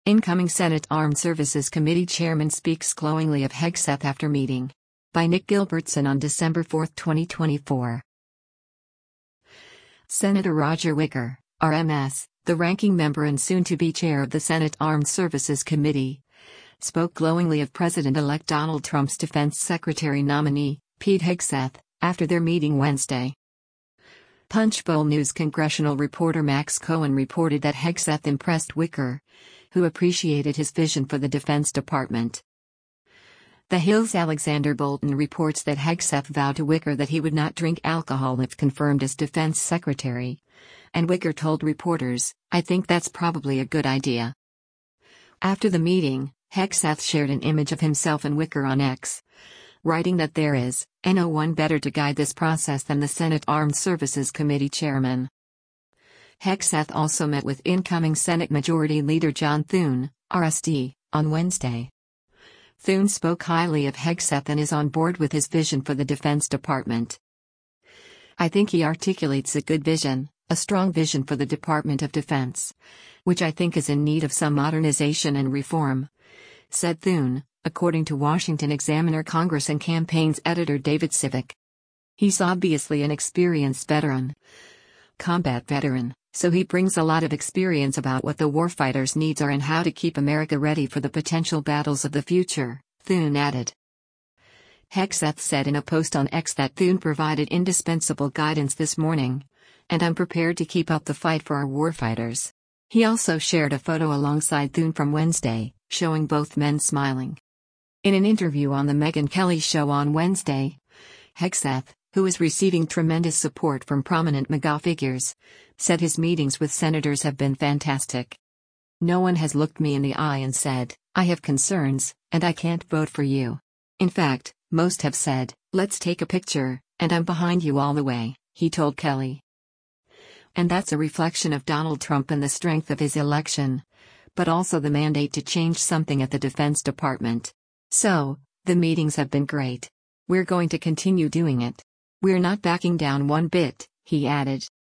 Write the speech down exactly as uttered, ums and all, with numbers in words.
Incoming Senate Armed Services Committee Chairman speaks glowingly of Hegseth after meeting. By Nick Gilbertson on December fourth, twenty twenty-four. Senator Roger Wicker, R M S, the ranking member and soon-to-be chair of the Senate Armed Services Committee, spoke glowingly of President-elect Donald Trump's Defense Secretary nominee, Pete Hegseth, after their meeting Wednesday. Punchbowl News congressional reporter Max Cohen reported that Hegseth impressed Wicker, who appreciated his vision for the Defense Department. The Hill's Alexander Bolton reports that Hegseth vowed to Wicker that he would not drink alcohol if confirmed as Defense Secretary, and Wicker told reporters, "I think that's probably a good idea." After the meeting, Hegseth shared an image of himself and Wicker on X, writing that there is no one better to guide this process than the Senate Armed Services Committee chairman. Hegseth also met with incoming Senate Majority Leader John Thune, R S D, on Wednesday. Thune spoke highly of Hegseth and is on board with his vision for the Defense Department. "I think he articulates a good vision, a strong vision for the Department of Defense, which I think is in need of some modernization and reform," said Thune, according to Washington Examiner Congress and Campaigns editor David Civic. "He's obviously an experienced veteran, combat veteran, so he brings a lot of experience about what the warfighters' needs are and how to keep America ready for the potential battles of the future," Thune added. Hegseth said in a post on X that Thune provided indispensable guidance this morning, "and I'm prepared to keep up the fight for our warfighters." He also shared a photo alongside Thune from Wednesday, showing both men smiling. In an interview on the Megyn Kelly Show on Wednesday, Hegseth, who is receiving tremendous support from prominent MAGA figures, said his meetings with senators have been fantastic. "No one has looked me in the eye and said, 'I have concerns, and I can't vote for you.' In fact, most have said, 'Let's take a picture, and I'm behind you all the way,'" he told Kelly. And that's a reflection of Donald Trump and the strength of his election, but also the mandate to change something at the Defense Department. "So, the meetings have been great. We're going to continue doing it. We're not backing down one bit," he added.